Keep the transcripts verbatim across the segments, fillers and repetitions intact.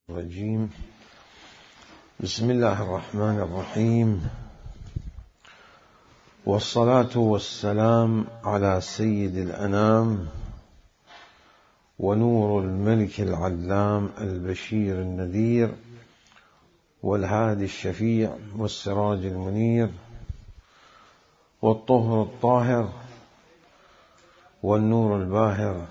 الرجيم. بسم الله الرحمن الرحيم، والصلاة والسلام على سيد الأنام ونور الملك العلام البشير النذير والهادي الشفيع والسراج المنير والطهر الطاهر والنور الباهر،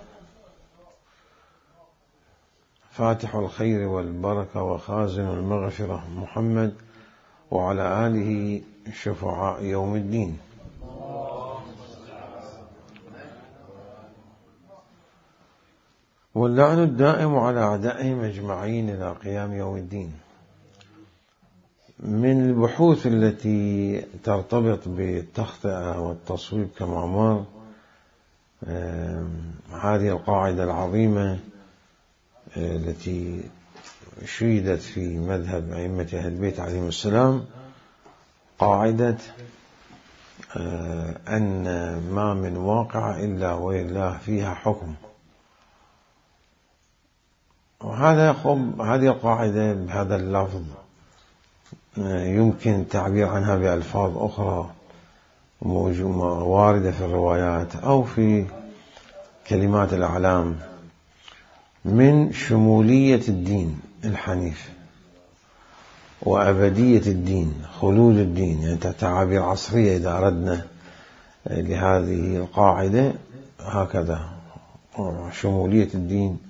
فاتح الخير والبركة وخازن المغفرة محمد وعلى آله شفعاء يوم الدين. واللعن الدائم على أعدائهم أجمعين إلى قيام يوم الدين. من البحوث التي ترتبط بالتخطئة والتصويب كما مر هذه القاعدة العظيمة التي شيدت في مذهب أئمة أهل البيت عليهم السلام، قاعدة أن ما من واقع إلا ولله فيها حكم. وهذا هذه القاعدة بهذا اللفظ يمكن التعبير عنها بألفاظ أخرى واردة في الروايات أو في كلمات الأعلام، من شمولية الدين الحنيف وأبدية الدين، خلود الدين، يعني تعابير عصرية إذا أردنا لهذه القاعدة هكذا: شمولية الدين،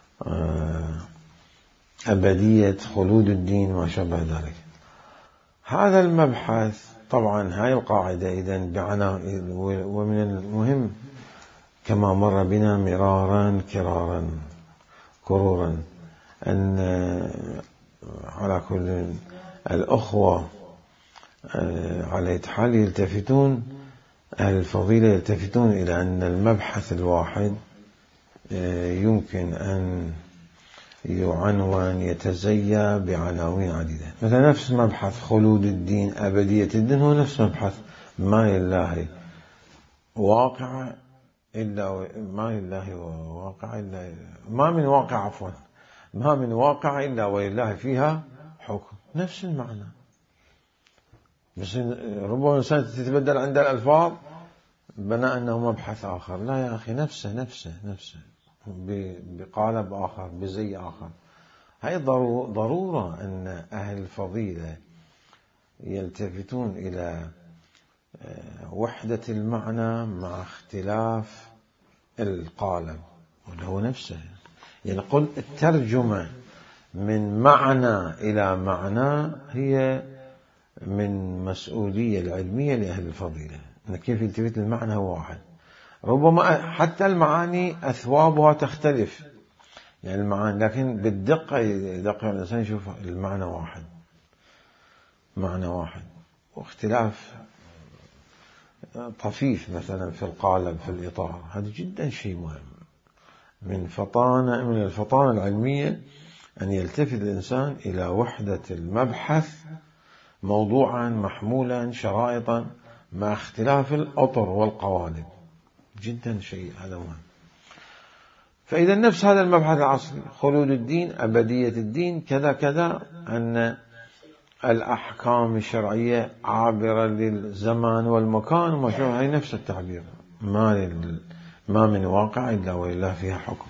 أبدية، خلود الدين، ما شابه ذلك. هذا المبحث طبعا هاي القاعدة إذن بعناء، ومن المهم كما مر بنا مرارا كرارا كرورا أن على كل الأخوة على حال يلتفتون، أهل الفضيلة يلتفتون إلى أن المبحث الواحد يمكن أن يعنون يتزيى بعناوين عديدة. مثلا نفس مبحث خلود الدين، أبدية الدين، هو نفس مبحث ما لله واقع إلا ما لله واقع إلا ما من واقع عفوا ما من واقع إلا ولله فيها حكم، نفس المعنى، بس ربما الإنسان تتبدل عند الألفاظ بناء أنه مبحث آخر. لا يا أخي، نفسه نفسه نفسه بقالب آخر، بزي آخر. هي ضرورة أن أهل الفضيلة يلتفتون إلى وحدة المعنى مع اختلاف القالب، وله نفسه. يعني قل الترجمة من معنى إلى معنى هي من مسؤولية العلمية لأهل الفضيلة، أن كيف يلتفت المعنى هو واحد. ربما حتى المعاني أثوابها تختلف، يعني المعاني، لكن بالدقة يدقق الإنسان يشوف المعنى واحد، معنى واحد، واختلاف طفيف مثلا في القالب في الإطار. هذا جدا شيء مهم، من فطانة من الفطانة العلمية أن يلتفت الإنسان إلى وحدة المبحث موضوعا محمولا شرائطا مع اختلاف الأطر والقوالب، جدا شيء هذا مهم. فإذا نفس هذا المبحث العصري، خلود الدين، أبدية الدين، كذا كذا، أن الأحكام الشرعية عابرة للزمان والمكان وما شابه، هي نفس التعبير، ما ما من واقع إلا ولله فيها حكم.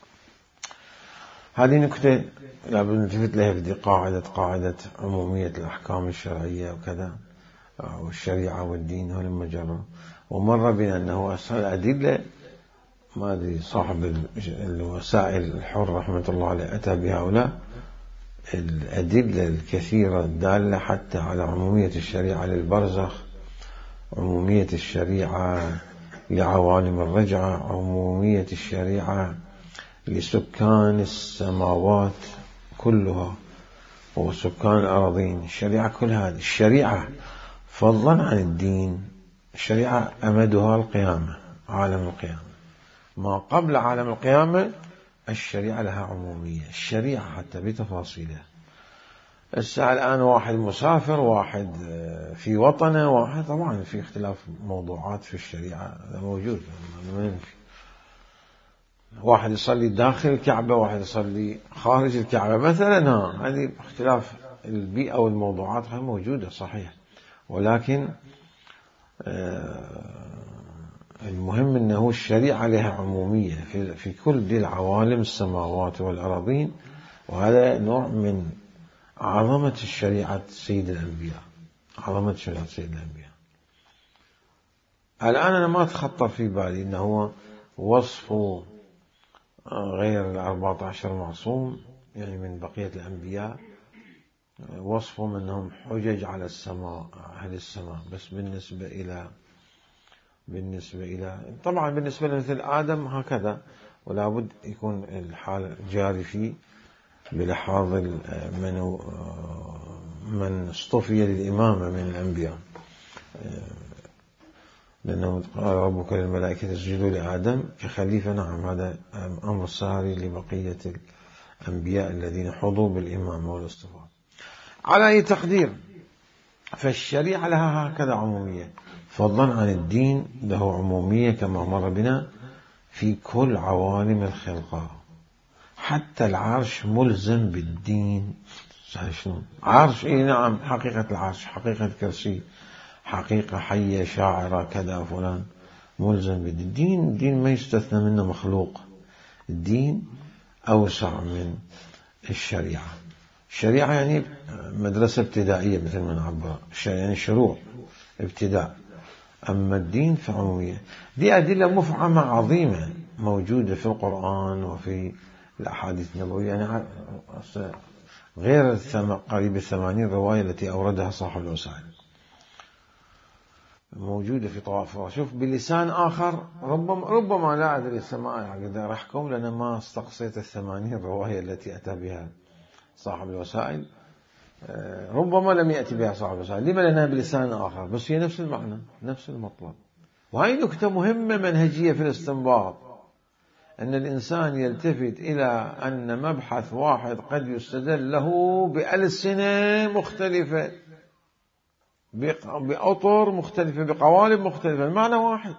هذه نكتة لابد نلتفت لها في قاعدة قاعدة عمومية الأحكام الشرعية وكذا، والشريعة والدين هو المجرى. ومر بنا أنه أسهل أدلة، ما أدري صاحب الوسائل الحر رحمة الله عليه أتى بهؤلاء الأدلة الكثيرة الدالة حتى على عمومية الشريعة للبرزخ، عمومية الشريعة لعوالم الرجعة، عمومية الشريعة لسكان السماوات كلها وسكان الأراضين، الشريعة كل هذه الشريعة فضلا عن الدين. الشريعة أمدها القيامة، عالم القيامة، ما قبل عالم القيامة الشريعة لها عمومية، الشريعة حتى بتفاصيلها. الساعة الآن واحد مسافر، واحد في وطنه، واحد طبعا في اختلاف موضوعات في الشريعة، هذا موجود ما ينفي. واحد يصلي داخل الكعبة، واحد يصلي خارج الكعبة مثلا. هذه اختلاف البيئة والموضوعات هاي موجودة صحيح، ولكن المهم أنه الشريعة لها عمومية في, في كل دي العوالم السماوات والأراضين، وهذا نوع من عظمة الشريعة سيد الأنبياء، عظمة شريعة سيد الأنبياء. الآن أنا ما تخطر في بالي أنه هو وصف غير الأربعة عشر معصوم يعني من بقية الأنبياء، وصفهم أنهم حجج على السماء، أهل السماء، بس بالنسبة إلى بالنسبة إلى طبعا بالنسبة لمثل آدم هكذا، ولا بد يكون الحال جاري فيه بلحاظ من من اصطفي للإمامة من الأنبياء، لأنه قال ربك للملائكة اسجدوا لآدم كخليفة. نعم، هذا أمر ساري لبقية الأنبياء الذين حظوا بالإمامة والاصطفاء. على أي تقدير، فالشريعة لها هكذا عمومية، فضلا عن الدين له عمومية كما مر بنا في كل عوالم الخلقة. حتى العرش ملزم بالدين. شلون عرش؟ إيه نعم، حقيقة العرش، حقيقة كرسي، حقيقة حية شاعرة كذا فلان، ملزم بالدين. الدين ما يستثنى منه مخلوق، الدين أوسع من الشريعة. الشريعة يعني مدرسة ابتدائية مثل ما نعبر، يعني شروع ابتداء. أما الدين فعمومية. دي أدلة مفعمة عظيمة موجودة في القرآن وفي الأحاديث النبوية، يعني غير قريب الثمانين رواية التي أوردها صاحب الوسائل موجودة في طواف. شوف بلسان آخر، ربما ربما لا أدري السماء أقدر أحكم، لأن ما استقصيت الثمانين رواية التي أتى بها صاحب الوسائل، ربما لم يأتي بها صاحب الوسائل. لما؟ لأنها بلسان آخر، بس هي نفس المعنى، نفس المطلب. وهي نكتة مهمة منهجية في الاستنباط، أن الإنسان يلتفت إلى أن مبحث واحد قد يستدل له بألسنة مختلفة، بأطر مختلفة، بقوالب مختلفة، المعنى واحد،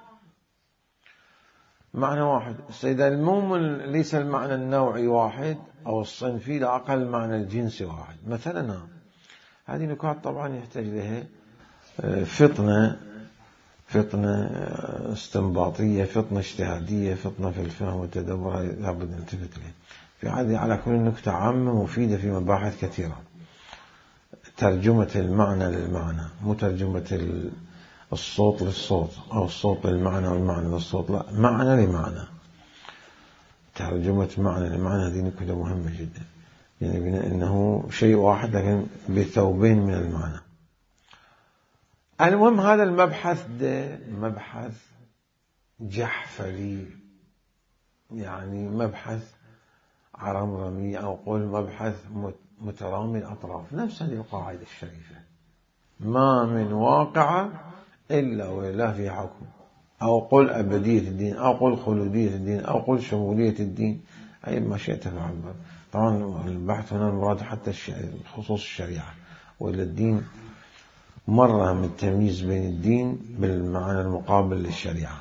معنى واحد. إذا المؤمن ليس المعنى النوعي واحد أو الصنفي، لا أقل معنى الجنسي واحد مثلا. هذه نكات طبعا يحتاج لها فطنة فطنة استنباطية، فطنة اجتهادية، فطنة في الفهم والتدبر، لابد نلتفت لها. في هذه على كل نكتة عامة مفيدة في مباحث كثيرة. ترجمة المعنى للمعنى، مو ترجمة الصوت للصوت أو الصوت للمعنى والمعنى للصوت، لا، معنى لمعنى. ترجمة معنى لمعنى هذه نكتة مهمة جدا، يعني إنه شيء واحد لكن بثوبين من المعنى. المهم هذا المبحث ده مبحث جحفلي، يعني مبحث عرمرمي، أو قول مبحث مترامي الأطراف. نفس هذه القاعدة الشريفة، ما من واقعة إلا ولا في حكم، أو قل أبدية الدين، أو قل خلودية الدين، أو قل شمولية الدين، أي ما شئت فعبر. طبعا البحث هنا المراد حتى خصوص الشريعة، وإلا الدين مرة من التمييز بين الدين بالمعنى المقابل للشريعة.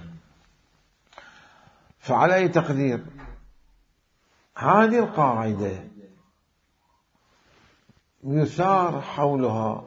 فعلى أي تقدير، هذه القاعدة يثار حولها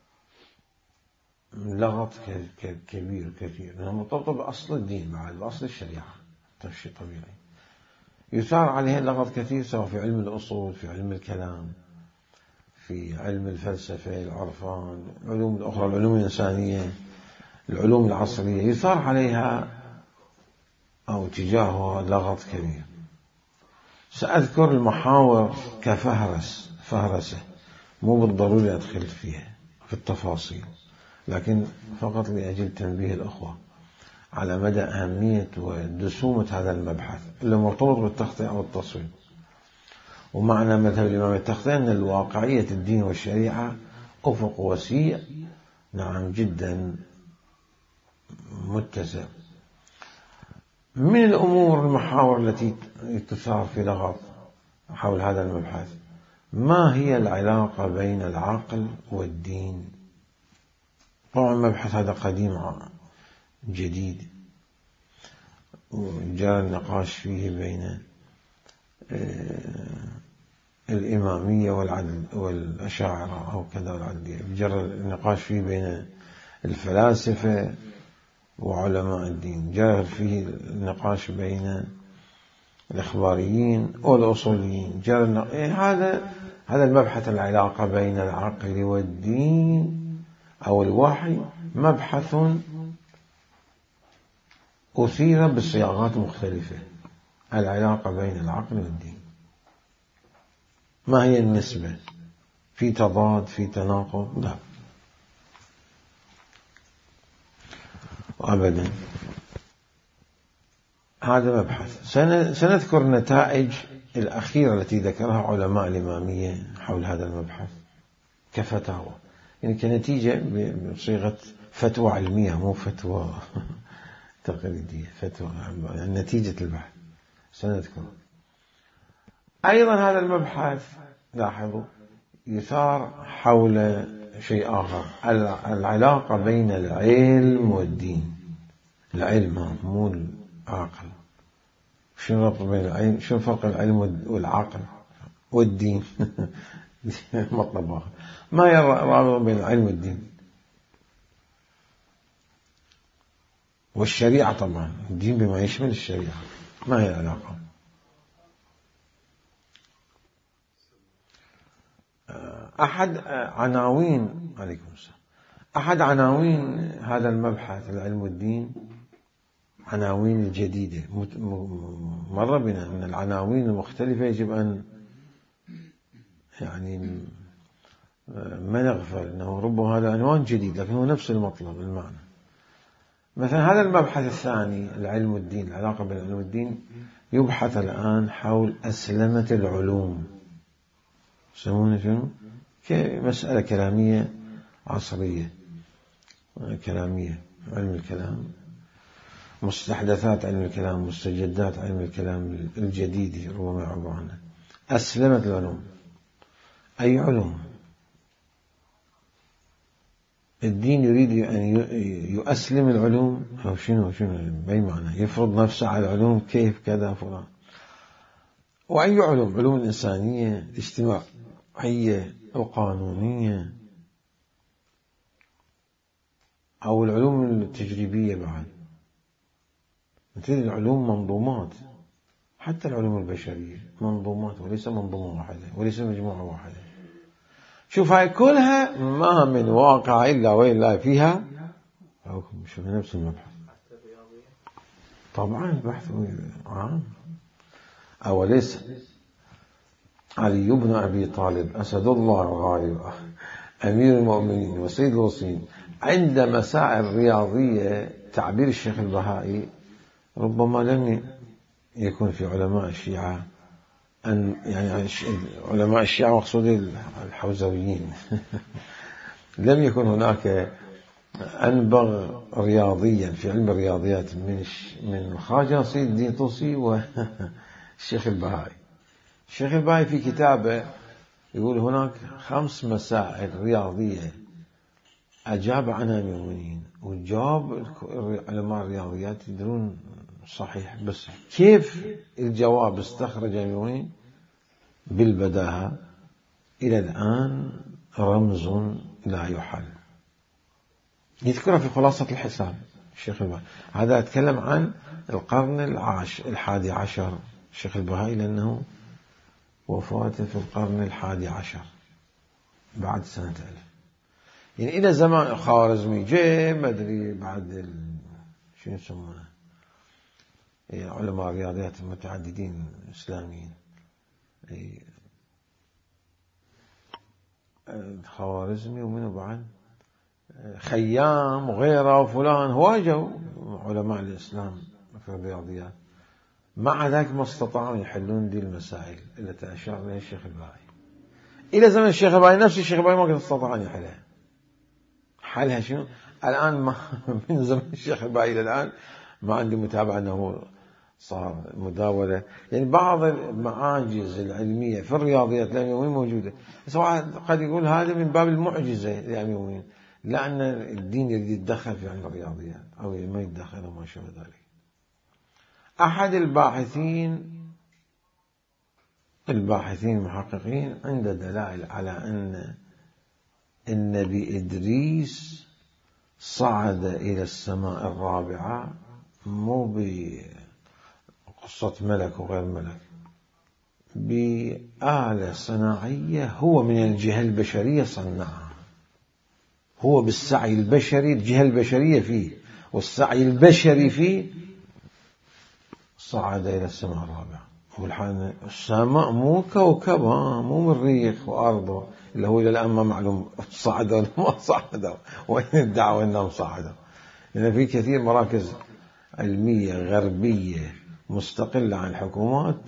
لغط كبير كثير، لأنها مرتبطة بأصل الدين بعد، بأصل الشريعة، شيء طبيعي. يثار عليها لغط كثير، سواء في علم الأصول، في علم الكلام، في علم الفلسفة، العرفان، العلوم الأخرى، العلوم الإنسانية، العلوم العصرية، يثار عليها أو تجاهها لغط كبير. سأذكر المحاور كفهرس فهرسة، مو بالضروري أدخل فيها في التفاصيل، لكن فقط لأجل تنبيه الأخوة على مدى أهمية ودسومة هذا المبحث اللي مرتبط بالتخطئة والتصويب. ومعنى مذهب الإمام التخطئة أن الواقعية الدين والشريعة أفق وسيع، نعم جدا متسع. من الأمور المحاور التي تثار في لغط حول هذا المبحث، ما هي العلاقة بين العقل والدين؟ طبعا المبحث هذا قديم جديد، وجرى النقاش فيه بين الإمامية والعدل والأشاعرة أو كذا والعدلية، جرى النقاش فيه بين الفلاسفة وعلماء الدين، جرى فيه النقاش بين الإخباريين والأصوليين، جرى إيه هذا هذا المبحث، العلاقة بين العقل والدين أو الوحي، مبحث أثير بصياغات مختلفة. العلاقة بين العقل والدين، ما هي النسبة؟ في تضاد، في تناقض؟ لا أبدا. هذا مبحث. سنذكر النتائج الأخيرة التي ذكرها علماء الإمامية حول هذا المبحث كفتاوى، يعني كنتيجة بصيغة فتوى علمية، مو فتوى تقليدية، فتوى يعني نتيجة البحث سنذكر. أيضا هذا المبحث لاحظوا يثار حول شيء آخر، العلاقة بين العلم والدين. العلم مو العقل. شنو الفرق بين العلم، شنو فرق العلم والعقل والدين؟ مطلب آخر. ما هي الرابطة بين العلم والدين والشريعة؟ طبعا الدين بما يشمل الشريعة. ما هي العلاقة؟ أحد عناوين عليكم السلام أحد عناوين هذا المبحث العلم والدين عناوين الجديدة. مر بنا أن العناوين المختلفة يجب أن يعني ما نغفل أنه ربما هذا عنوان جديد لكن هو نفس المطلب المعنى. مثلا هذا المبحث الثاني العلم والدين، العلاقة بين العلم والدين، يبحث الآن حول أسلمة العلوم. يسمونه شنو؟ كمسألة كلامية عصرية، كلامية، علم الكلام، مستحدثات علم الكلام، مستجدات علم الكلام الجديد ربما يعبر عنها. أسلمة العلوم أي علوم؟ الدين يريد أن يؤسلم العلوم أو شنو شنو بأي معنى؟ يفرض نفسه على العلوم كيف كذا فلان. وأي علوم؟ علوم الإنسانية، الاجتماعية، القانونية، أو العلوم التجريبية بعد. مثل العلوم منظومات، حتى العلوم البشرية منظومات وليس منظومة واحدة وليس مجموعة واحدة. شوف هاي كلها ما من واقع إلا وإلا فيها شوف نفس المبحث. طبعا البحث عام. أوليس علي بن أبي طالب أسد الله الغالب أمير المؤمنين وسيد الوصيين عند مسائل رياضية تعبير الشيخ البهائي ربما لم يكن في علماء الشيعة أن يعني علماء الشيعة مقصود الحوزويين لم يكن هناك أنبغ رياضيا في علم الرياضيات من من خواجة سيد الدين طوسي والشيخ البهائي. الشيخ البهائي في كتابه يقول هناك خمس مسائل رياضية أجاب عنها المؤمنين، وجاب علماء الرياضيات يدرون صحيح، بس كيف الجواب استخرج المؤمنين بالبداهة إلى الآن رمز لا يحل. يذكر في خلاصة الحساب الشيخ البهائي. هذا أتكلم عن القرن العاش الحادي عشر الشيخ البهائي، لأنه وفاته في القرن الحادي عشر بعد سنة ألف، يعني إلى زمان خوارزمي جاء ما أدري بعد ال... شو يسمونه علماء الرياضيات المتعددين الإسلاميين، خوارزمي ومنه بعد خيام وغيره وفلان هواجوا علماء الإسلام في الرياضيات، مع ذلك ما استطاعوا يحلون دي المسائل التي أشار إليها الشيخ البهائي. إلى زمن الشيخ البهائي نفس الشيخ البهائي ما كان استطاع أن يحلها. حلها شنو؟ الآن ما من زمن الشيخ البهائي إلى الآن ما عندي متابعة أنه صار مداولة، يعني بعض المعاجز العلمية في الرياضيات الأميويين موجودة، بس قد يقول هذا من باب المعجزة الأميويين، لا أن الدين يريد يتدخل في علم الرياضيات أو ما يتدخل وما شابه ذلك. أحد الباحثين الباحثين المحققين عنده دلائل على أن النبي إدريس صعد إلى السماء الرابعة مو بقصة ملك وغير ملك، بآلة صناعية هو من الجهة البشرية صنعها، هو بالسعي البشري، الجهة البشرية فيه والسعي البشري فيه صعد إلى السماء الرابعة. والحال السماء مو كوكب، مو مريخ وأرضه اللي هو إلى الآن ما معلوم صعدوا ولا ما صعدوا، وين الدعوة أنهم صعدوا. لأن في كثير مراكز علمية غربية مستقلة عن الحكومات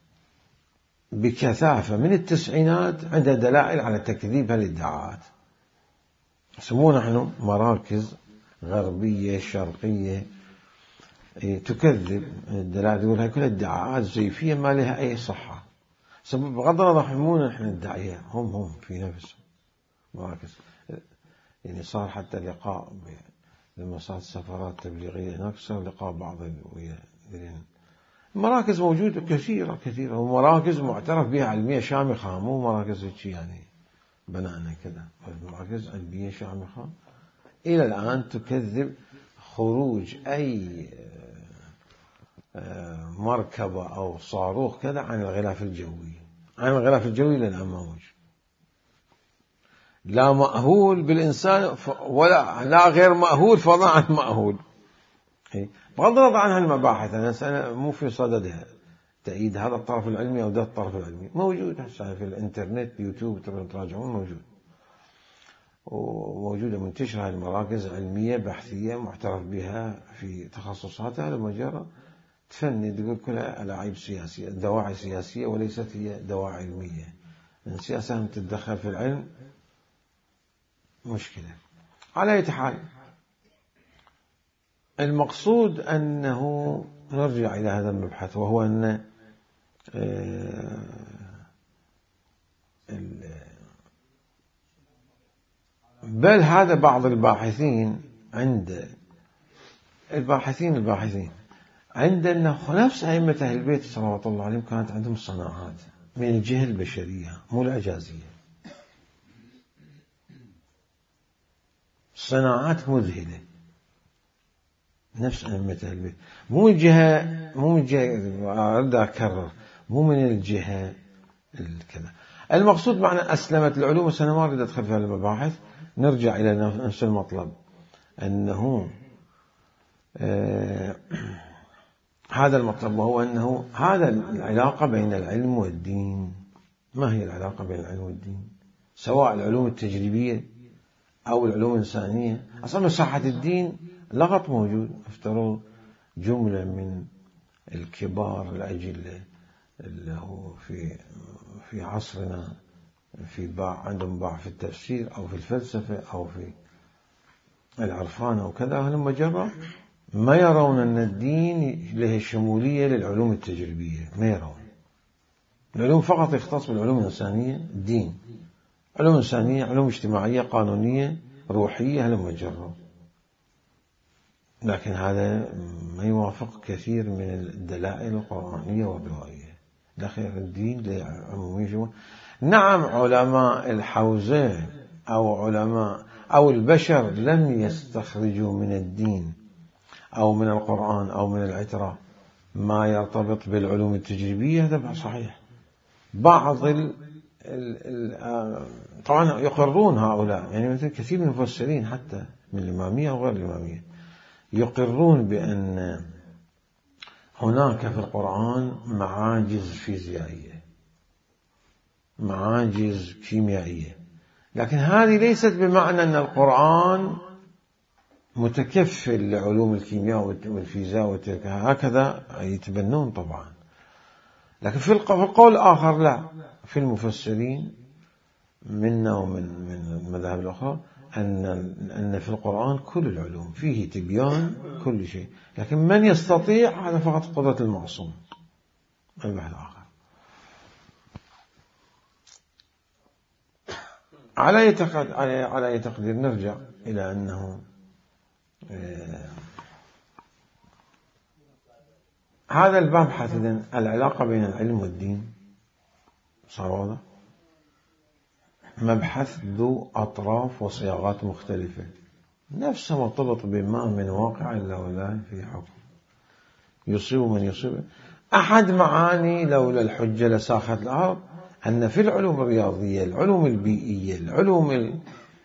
بكثافة من التسعينات عندها دلائل على تكذيب هالادعاءات. يسمونها نحن مراكز غربية شرقية تكذب الدلائل، تقول هاي كلها ادعاءات زيفية ما لها أي صحة. بغض النظر حمونا نحن ندعيها، هم هم في نفسهم مراكز. يعني صار حتى لقاء لما صارت سفرات تبليغية هناك، صار لقاء بعض ويا مراكز موجودة كثيرة كثيرة، ومراكز معترف بها علمية شامخة، مو مراكز هيك يعني بنانا كذا، مراكز علمية شامخة إلى الآن تكذب خروج أي مركبة أو صاروخ كذا عن الغلاف الجوي. عن الغلاف الجوي إلى الآن ما موجود، لا مأهول بالإنسان ولا لا غير مأهول فضلا عن مأهول. بغض النظر عن هالمباحث، أنا مو في صددها تأييد هذا الطرف العلمي أو ذا الطرف العلمي، موجود هسه في الإنترنت بيوتيوب تقدرون تراجعون، موجود وموجودة منتشرة المراكز علمية بحثية معترف بها في تخصصاتها، لمجرد تفند تقول كلها ألاعيب سياسية، دواعي سياسية وليست هي دواعي علمية. السياسة تتدخل في العلم مشكلة. على أي حال، المقصود أنه نرجع إلى هذا المبحث، وهو أن بل هذا بعض الباحثين عند الباحثين الباحثين عند أنه نفس أئمة أهل البيت صلوات الله عليهم كانت عندهم صناعات من الجهة البشرية مو الإعجازية، صناعات مذهلة نفس أئمة أهل البيت، مو من جهة مو من جهة أريد أكرر مو من الجهة الكذا. المقصود معنى أسلمت العلوم، وسنة ما أريد أدخل في المباحث، نرجع إلى نفس المطلب، أنه آه هذا المطلب، وهو أنه هذا العلاقة بين العلم والدين. ما هي العلاقة بين العلم والدين؟ سواء العلوم التجريبية أو العلوم الإنسانية، أصلا مساحة الدين لغط موجود. افترض جملة من الكبار الأجلة اللي هو في في عصرنا في باع عندهم باع في التفسير أو في الفلسفة أو في العرفان أو كذا، لما جرى ما يرون أن الدين له شمولية للعلوم التجريبية، ما يرون العلوم فقط يختص بالعلوم الإنسانية. الدين علوم إنسانية، علوم اجتماعية، قانونية، روحية، لما جرى. لكن هذا ما يوافق كثير من الدلائل القرآنية والروائية. داخل الدين لعمومية. نعم علماء الحوزة أو علماء أو البشر لم يستخرجوا من الدين أو من القرآن أو من العترة ما يرتبط بالعلوم التجريبية، هذا صحيح. بعض ال ال ال طبعا يقرون هؤلاء، يعني مثل كثير من المفسرين حتى من الإمامية وغير الإمامية يقرون بأن هناك في القرآن معاجز فيزيائية، معاجز كيميائية، لكن هذه ليست بمعنى أن القرآن متكفل لعلوم الكيمياء والفيزياء وتلك، هكذا يتبنون طبعا. لكن في القول الآخر لا، في المفسرين منا ومن من المذاهب الأخرى أن أن في القرآن كل العلوم فيه تبيان كل شيء، لكن من يستطيع هذا فقط قدرة المعصوم. البحث الآخر على أي على أي تقدير نرجع إلى أنه هذا المبحث إذن العلاقة بين العلم والدين صار واضح، مبحث ذو أطراف وصياغات مختلفة، نفسه مرتبط بما من واقع إلا ولا في حكم يصيب من يصيب. أحد معاني لولا الحجة لساخت الأرض أن في العلوم الرياضية، العلوم البيئية، العلوم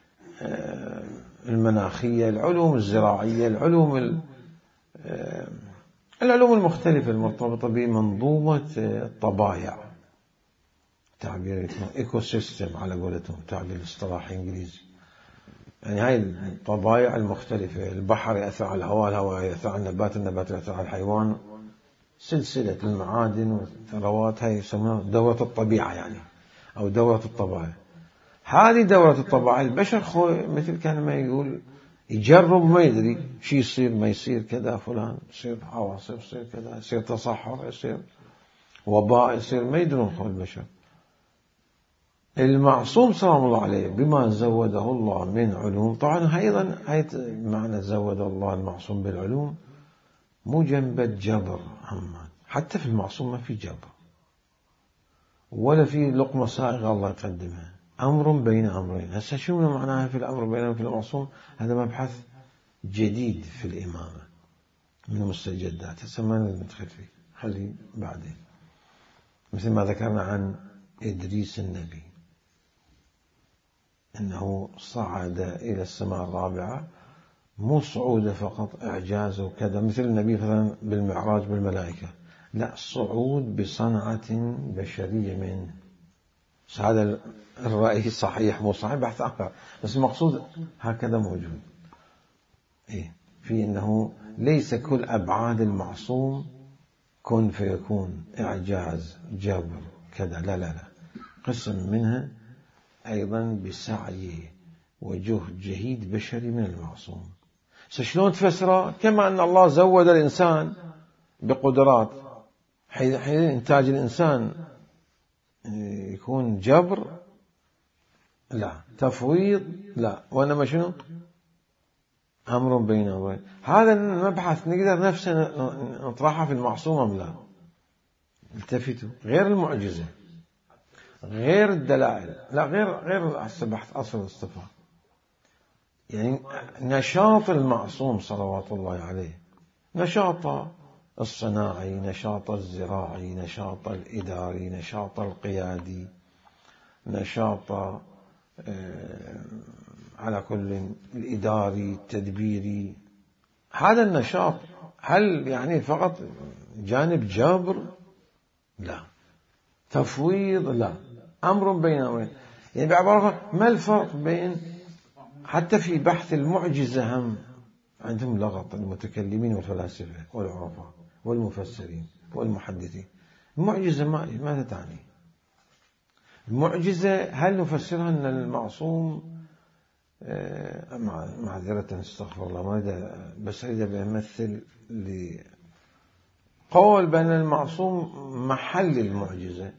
المناخية، العلوم الزراعية، العلوم العلوم المختلفة المرتبطة بمنظومة الطبائع، تعبير ايكو سيستم على قولتهم، تعبير اصطلاحي انجليزي، يعني هاي الطبائع المختلفة، البحر يأثر على الهواء، الهواء يأثر على النبات، النبات يأثر على الحيوان، سلسلة المعادن والثروات، هاي يسمونها دورة الطبيعة يعني، أو دورة الطبائع. هذه دورة الطبائع البشر مثل كان ما يقول يجرب ما يدري شي يصير ما يصير كذا، فلان يصير عواصف، يصير كذا، يصير تصحر، يصير وباء، يصير ما يدرون خلق البشر. المعصوم سلام الله عليه بما زوده الله من علوم، طبعا أيضا هاي معنى زود الله المعصوم بالعلوم مو جنبة جبر، حتى في المعصوم ما في جبر ولا في لقمة سائغة الله يقدمها، أمر بين أمرين. هسه شو معناها في الأمر بين في المعصوم؟ هذا مبحث جديد في الإمامة من المستجدات، هسه ما ندخل فيه، خلي بعدين. مثل ما ذكرنا عن إدريس النبي أنه صعد إلى السماء الرابعة، مو صعود فقط إعجاز وكذا مثل النبي مثلا بالمعراج بالملائكة، لا، صعود بصنعة بشرية منه. هذا الرأي صحيح مو صحيح بحث آخر، بس المقصود هكذا موجود، إيه، في أنه ليس كل أبعاد المعصوم كن فيكون إعجاز جبر كذا، لا لا لا، قسم منها أيضا بسعي وجهد جهيد بشري من المعصوم. شلون تفسره؟ كما أن الله زود الإنسان بقدرات، حين إنتاج الإنسان يكون جبر لا، تفويض لا، وإنما شنو؟ أمر بين أمرين. هذا المبحث نقدر نفسه نطرحه في المعصوم أم لا؟ التفتوا، غير المعجزة، غير الدلائل، لا، غير غير البحث أصل الاصطفاء، يعني نشاط المعصوم صلوات الله عليه، نشاط الصناعي، نشاط الزراعي، نشاط الإداري، نشاط القيادي، نشاط على كل الإداري التدبيري، هذا النشاط هل يعني فقط جانب جابر؟ لا. تفويض؟ لا. أمر بين أمرين، يعني بعبارة ما الفرق بين، حتى في بحث المعجزة هم عندهم لغط المتكلمين والفلاسفة والعرفاء والمفسرين والمحدثين. المعجزة ماذا تعني؟ المعجزة هل نفسرها أن المعصوم معذرة استغفر الله ما بس أريد بأمثل لقول بأن المعصوم محل المعجزة،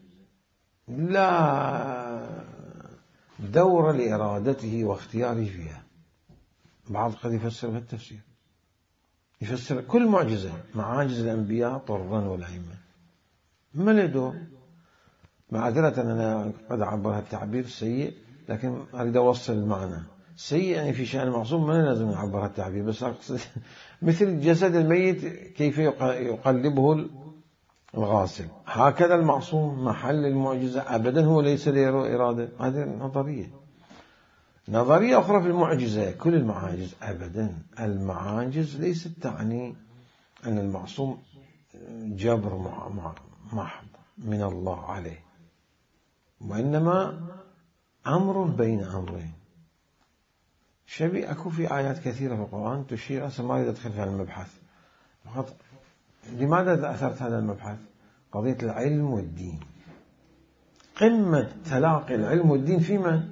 لا دور لإرادته واختياره فيها. بعض قد يفسر بالتفسير، يفسر كل معجزة معاجز الأنبياء طرا والأئمة ما له دور. معذرة أنا قد أعبر التعبير سيء، لكن أريد أوصل المعنى. سيء يعني في شأن المعصوم ما لازم نعبر التعبير، بس أقصد مثل جسد الميت كيف يقلبه الغاسل، هكذا المعصوم محل المعجزة أبدا، هو ليس له إرادة. هذه نظرية. نظرية أخرى في المعجزة كل المعاجز أبدا، المعاجز ليست تعني أن المعصوم جبر محض من الله عليه، وإنما أمر بين أمرين. شبيه أكو في آيات كثيرة في القرآن تشير، أصلا ما أريد أدخل في هذا المبحث فقط. لماذا أثرت هذا المبحث؟ قضية العلم والدين، قمة تلاقي العلم والدين في من؟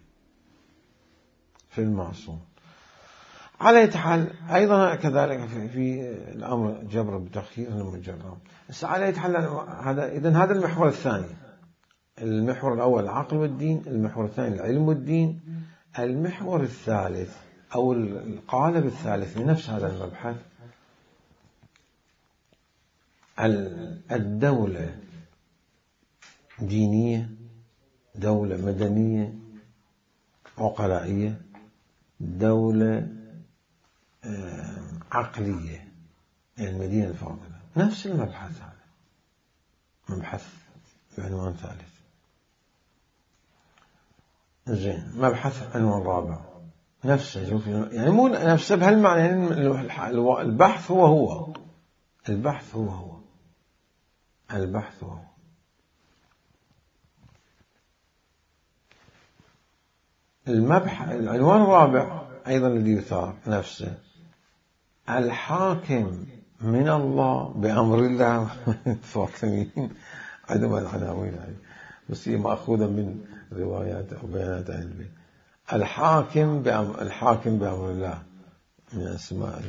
في المعصوم. على أي حال أيضا كذلك في, في الأمر جبر بتخيير المجرم. بس على أي حال هذا إذن هذا المحور الثاني. المحور الأول العقل والدين، المحور الثاني العلم والدين، المحور الثالث أو القالب الثالث من نفس هذا المبحث الدولة دينية، دولة مدنية عقلائية، دولة عقلية، المدينة الفاضلة. نفس المبحث هذا، مبحث بعنوان ثالث. زين، مبحث عنوان رابع نفسه، شوف يعني مو نفسه بهالمعنى، يعني البحث هو هو البحث هو هو البحث هو هو المبحث. العنوان الرابع أيضا الذي يثار نفسه، الحاكم من الله بأمر الله. فاطميين عندهم العناوين هذه، بس هي مأخوذة من روايات أو بيانات أهل البيت. الحاكم بأمر الحاكم بأمر الله من أسماء،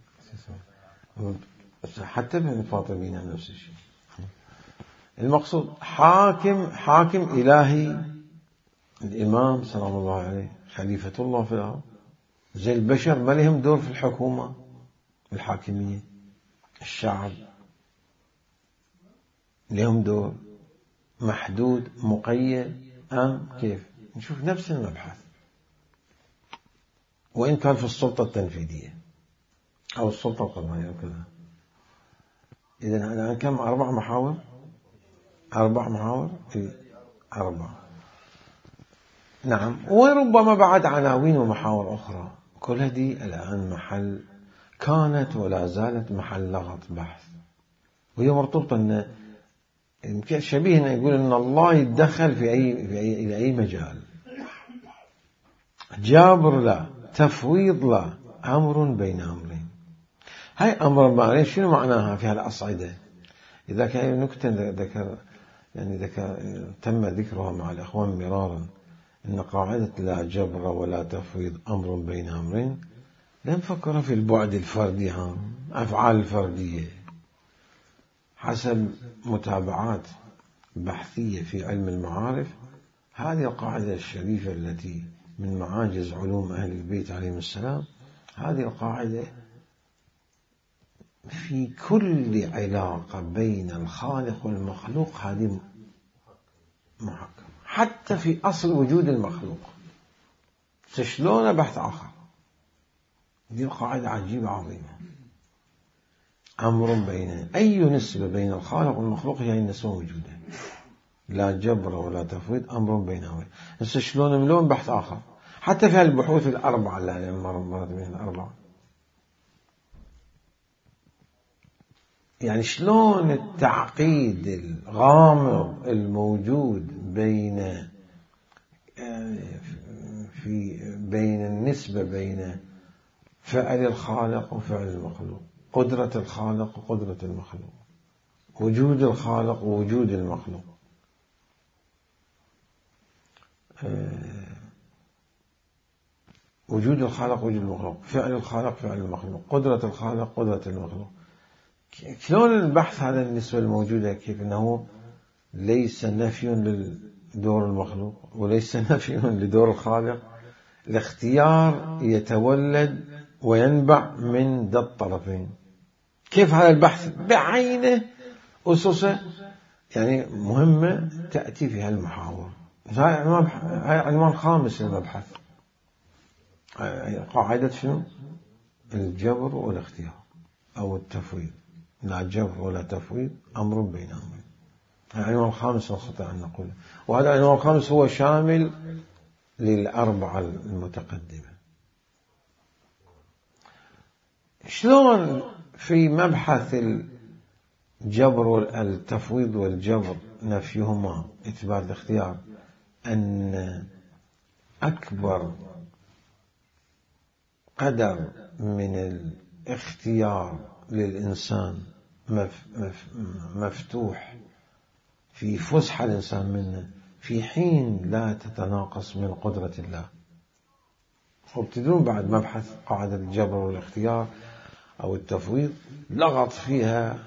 حتى من الفاطميين نفس الشيء. المقصود حاكم، حاكم إلهي، الإمام سلام الله عليه، خليفة الله في الأرض. زي البشر ما لهم دور في الحكومة الحاكمية، الشعب لهم دور محدود مقيد أم كيف؟ نشوف نفس المبحث، وإن كان في السلطة التنفيذية أو السلطة القضائية وكذا. إذن أنا كم أربع محاور أربع محاور في أربعة. نعم، وربما بعد عناوين ومحاور أخرى. كل هذه الآن محل، كانت ولا زالت محل لغط بحث، وهي مرتبطة أن شبيه أن يقول أن الله يتدخل في أي في أي إلى أي مجال. جابر لا، تفويض لا، أمر بين أمرين. هاي أمر بين، شنو معناها في هالأصعدة؟ إذا كان نكتة ذكر يعني ذكر تم ذكرها مع الإخوان مرارا، إن قاعدة لا جبر ولا تفويض أمر بين أمرين لا نفكر في البعد الفردي، عام أفعال الفردية. حسب متابعات بحثية في علم المعارف، هذه القاعدة الشريفة التي من معاجز علوم أهل البيت عليهم السلام، هذه القاعدة في كل علاقة بين الخالق والمخلوق هذه محكمة، حتى في أصل وجود المخلوق. شلون بحث آخر، دي قاعدة عجيبة عظيمة. أمر بين أي نسبة بين الخالق والمخلوق هي النسبة موجودة، لا جبر ولا تفويض، أمر بين أمرين. بس شلون ملون بحث آخر، حتى في البحوث الأربعة اللي أنا مرت بين الأربعة، يعني شلون التعقيد الغامض الموجود بين في بين النسبة بين فعل الخالق وفعل المخلوق، قدرة الخالق وقدرة المخلوق، وجود الخالق ووجود المخلوق، وجود الخالق ووجود المخلوق، فعل الخالق فعل المخلوق، قدرة الخالق قدرة المخلوق. شلون البحث على النسبة الموجودة، كيف أنه ليس نفي لدور المخلوق وليس نفي لدور الخالق، الاختيار يتولد وينبع من ذا الطرفين. كيف هذا البحث بعينه أسسه يعني مهمة تأتي في هالمحاور. هاي عنوان خامس للمبحث، قاعدة شنو؟ الجبر والاختيار أو التفويض، لا جبر ولا تفويض، أمر بين أمرين. العنوان الخامس نستطيع أن نقول، وهذا العنوان الخامس هو شامل للأربعة المتقدمة. شلون في مبحث الجبر والتفويض والجبر نفيهما إثبات الاختيار، أن أكبر قدر من الاختيار للإنسان مفتوح في فسحة الإنسان منه، في حين لا تتناقص من قدرة الله. وابتدون بعد مبحث قاعدة الجبر والاختيار أو التفويض لغط فيها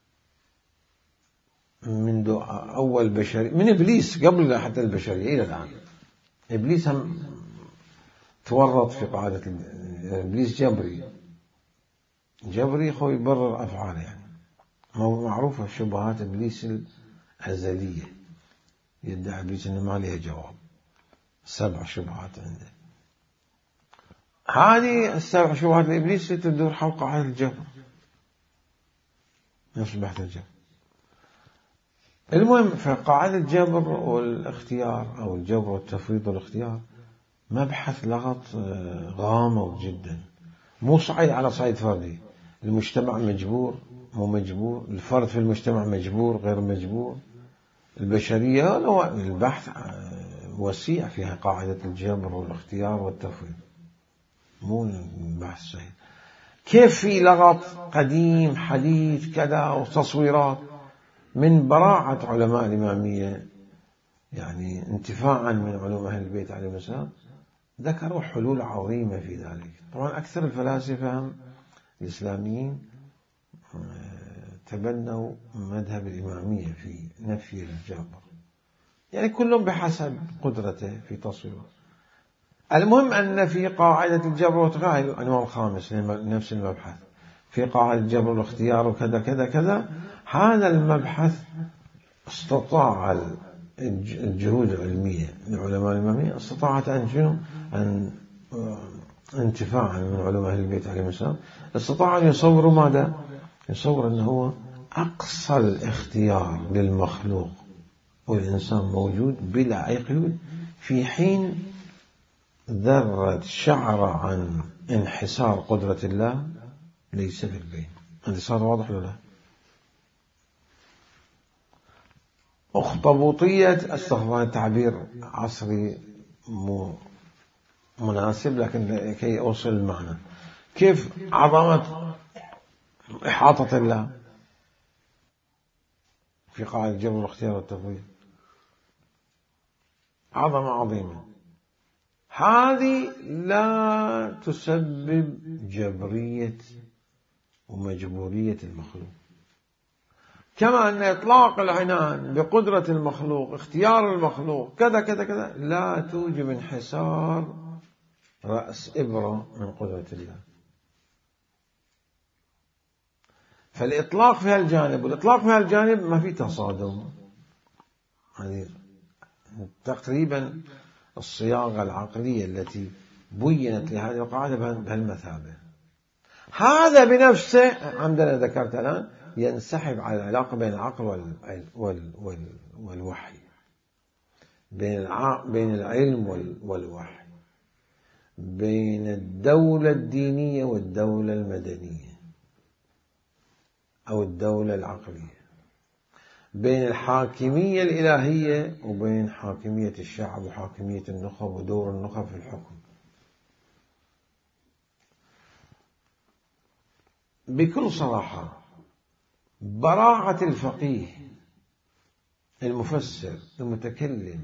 منذ أول بشري، من إبليس قبل حتى البشرية إلى الآن. إبليس هم تورط في قاعدة، إبليس جبري، جبري هو يبرر أفعاله يعني، معروفة شبهات إبليس الأزلية، يدعي إبليس أنه ما لها جواب، سبع شبهات عنده. هذه السبع شبهات لإبليس تدور حول قاعدة الجبر، نفس بحث الجبر. المهم، فقاعدة الجبر والاختيار أو الجبر والتفويض والاختيار مبحث لغط غامض جدا، مو صعيد على صعيد فردي. المجتمع مجبور مو مجبور، الفرد في المجتمع مجبور غير مجبور، البشرية. البحث وسيع فيها قاعدة الجبر والاختيار والتفويض، مو البحث سهل. كيف في لغط قديم حديث كذا وتصويرات من براعة علماء الإمامية، يعني انتفاعا من علوم أهل البيت عليهم السلام، ذكروا حلول عظيمة في ذلك. طبعا أكثر الفلاسفة الإسلاميين تبنوا مذهب الإمامية في نفي الجبر، يعني كلهم بحسب قدرته في تصويره. المهم أن في قاعدة الجبر والتغير، العنوان الخامس نفس المبحث، في قاعدة الجبر والاختيار وكذا كذا كذا. هذا المبحث استطاع الجهود العلمية لعلماء الإمامية، استطاعت أن شنو أن انتفاعا من علماء أهل البيت عليهم السلام، استطاعوا أن يصوروا ماذا؟ يصور أنه هو أقصى الاختيار للمخلوق والإنسان موجود بلا أي قيود، في حين ذرة شعر عن انحسار قدرة الله ليس في البين. هذا صار واضح ولا لا؟ أخطبوطية، استغفر التعبير عصري مو مناسب لكن كي أوصل المعنى، كيف عظمة إحاطة الله في قاعدة الجبر والاختيار والتفويض، عظمة عظيمة. هذه لا تسبب جبرية ومجبورية المخلوق، كما أن إطلاق العنان بقدرة المخلوق، اختيار المخلوق كذا كذا كذا، لا توجب انحسار رأس إبرة من قدرة الله. فالإطلاق في هالجانب والإطلاق في هالجانب ما في تصادم، هذه تقريبا الصياغة العقلية التي بينت لهذه القاعدة بهالمثابة. هذا بنفسه عندنا ذكرت الآن ينسحب على العلاقة بين العقل وال وال وال والوحي، بين بين العلم والوحي، بين الدولة الدينية والدولة المدنية أو الدولة العقلية، بين الحاكمية الإلهية وبين حاكمية الشعب وحاكمية النخب ودور النخب في الحكم. بكل صراحة براعة الفقيه المفسر المتكلم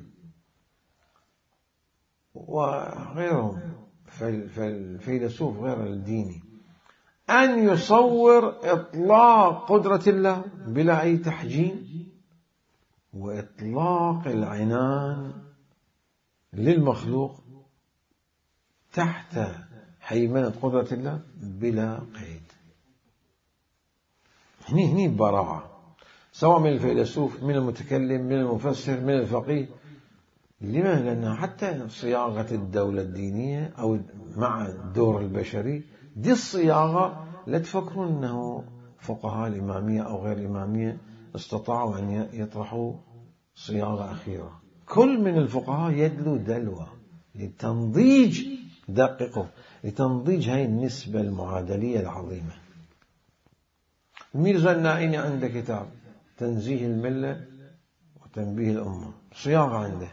وغيرهم فالفيلسوف غير الديني أن يصور إطلاق قدرة الله بلا أي تحجيم، وإطلاق العنان للمخلوق تحت هيمنة قدرة الله بلا قيد. هني هني براعة، سواء من الفيلسوف، من المتكلم، من المفسر، من الفقيه. لما؟ لأن حتى صياغة الدولة الدينية أو مع الدور البشري دي الصياغة، لا تفكرون أنه فقهاء الإمامية أو غير الإمامية استطاعوا أن يطرحوا صياغة أخيرة. كل من الفقهاء يدلو دلوة لتنضيج، دققوا، لتنضيج هاي النسبة المعادلية العظيمة. ميرزا النائني عنده كتاب تنزيه الملة وتنبيه الأمة، صياغة عنده.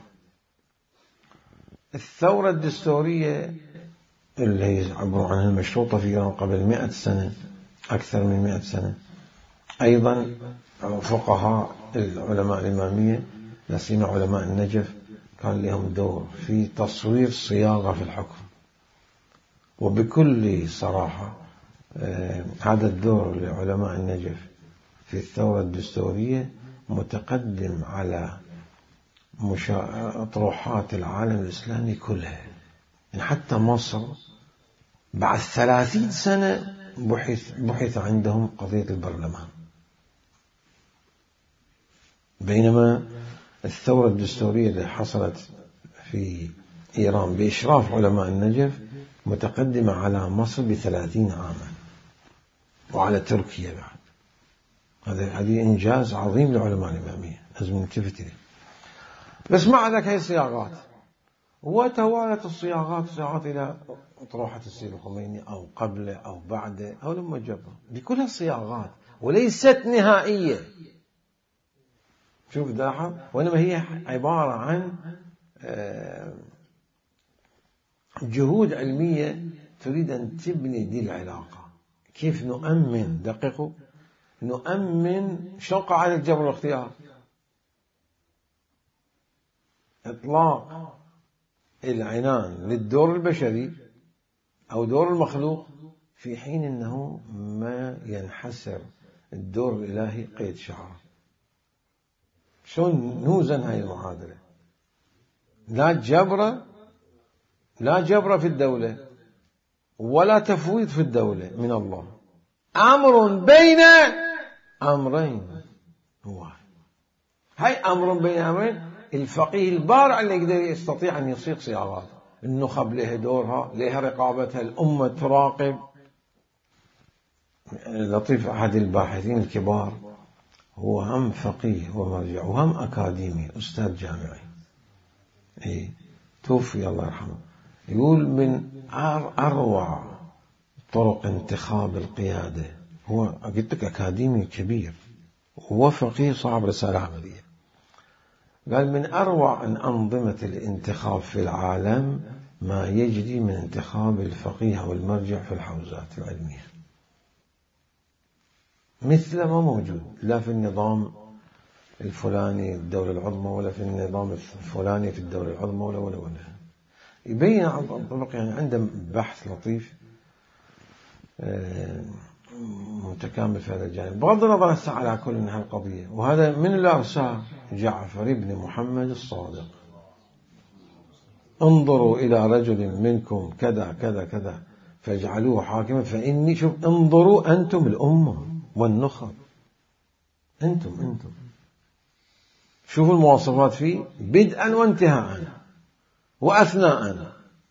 الثورة الدستورية اللي هي عبارة عن المشروطة في إيران قبل مئة سنة، أكثر من مئة سنة، أيضا فقهاء العلماء الإمامية لا سيما علماء النجف كان لهم دور في تصوير صياغة في الحكم. وبكل صراحة هذا الدور لعلماء النجف في الثورة الدستورية متقدم على أطروحات العالم الإسلامي كلها. يعني حتى مصر بعد ثلاثين سنة بحث, بحث عندهم قضية البرلمان، بينما الثورة الدستورية اللي حصلت في إيران بإشراف علماء النجف متقدمة على مصر بثلاثين عاما، وعلى تركيا بعد. هذا هذه إنجاز عظيم لعلماء الإمامية، لازم نلتفت إليه. بس مع ذلك هي الصياغات، وتوالت الصياغات صياغات إلى أطروحة السيد الخميني أو قبله أو بعده أو لما جبه، بكل الصياغات وليست نهائية. شوف لاحظ، وإنما هي عبارة عن جهود علمية تريد أن تبني دي العلاقة. كيف نؤمن، دققوا، نؤمن شو قاعدة الجبر والاختيار؟ إطلاق العنان للدور البشري أو دور المخلوق، في حين أنه ما ينحسر الدور الإلهي قيد شعره. شلون نوزن هاي المعادلة؟ لا جبر لا جبر في الدولة ولا تفويض في الدولة من الله، أمر بين أمرين. هو هاي أمر بين أمرين. الفقيه البارع اللي يقدر يستطيع أن يصيغ صياغات. النخب لها دورها، لها رقابتها، الأمة تراقب. لطيف أحد الباحثين الكبار هو هم فقيه ومرجع وهم أكاديمي، أستاذ جامعي، إيه توفي الله يرحمه، يقول من أروع طرق انتخاب القيادة، هو قلت لك أكاديمي كبير وفقيه صاحب رسالة عملية، قال من أروع أنظمة الانتخاب في العالم ما يجري من انتخاب الفقيه والمرجع في الحوزات العلمية، مثل ما موجود لا في النظام الفلاني الدولة العظمى ولا في النظام الفلاني في الدولة العظمى ولا ولا ولا يبين عن طرق. يعني عنده بحث لطيف متكامل في هذا الجانب. بغض النظر هسه على كل من هالقضية، وهذا من الأرسال جعفر بن محمد الصادق. انظروا إلى رجل منكم كذا كذا كذا فاجعلوه حاكما فإني، شوف، انظروا أنتم الأمة والنخب، أنتم أنتم شوفوا المواصفات فيه بدءا وانتهاء وأثناء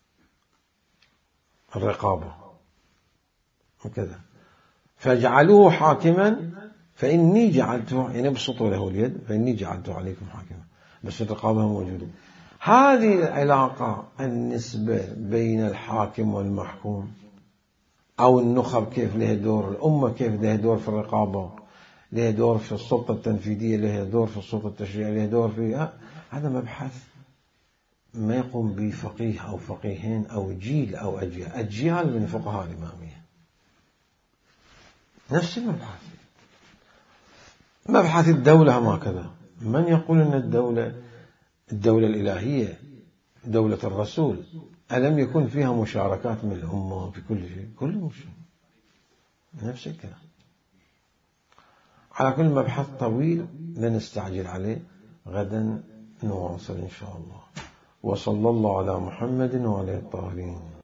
الرقابة وكذا. فاجعلوه حاكما فإني جعلته، يعني بسطوا له اليد، فإني جعلته عليكم حاكما، بس الرقابة موجودة. هذه العلاقة، النسبة بين الحاكم والمحكوم أو النخب كيف له دور، الأمة كيف له دور في الرقابة، له دور في السلطة التنفيذية، له دور في السلطة التشريعية، له دور في، هذا مبحث ما يقوم به فقيه أو فقيهين أو جيل أو أجيال أجيال من فقهاء الإمامية. نفس المبحث. مبحث الدولة ما كذا. من يقول أن الدولة الدولة الإلهية دولة الرسول ألم يكن فيها مشاركات من الأمة في كل شيء؟ كل شيء نفس الكلام. على كل مبحث طويل لا نستعجل عليه، غدا نواصل إن شاء الله. وصلى الله على محمد وعلى الطاهرين.